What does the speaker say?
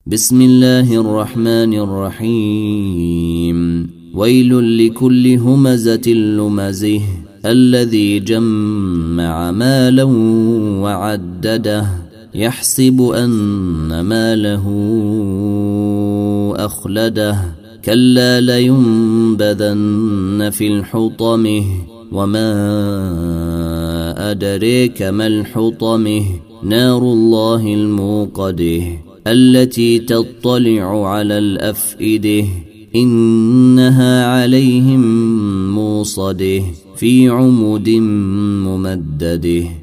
بسم الله الرحمن الرحيم ويل لكل همزة لمزه الذي جمع مالا وعدده يحسب أن ماله أخلده كلا لينبذن في الحطمه وما أدريك ما الحطمه نار الله الموقده التي تطلع على الأفئدة إنها عليهم موصده في عمد ممدده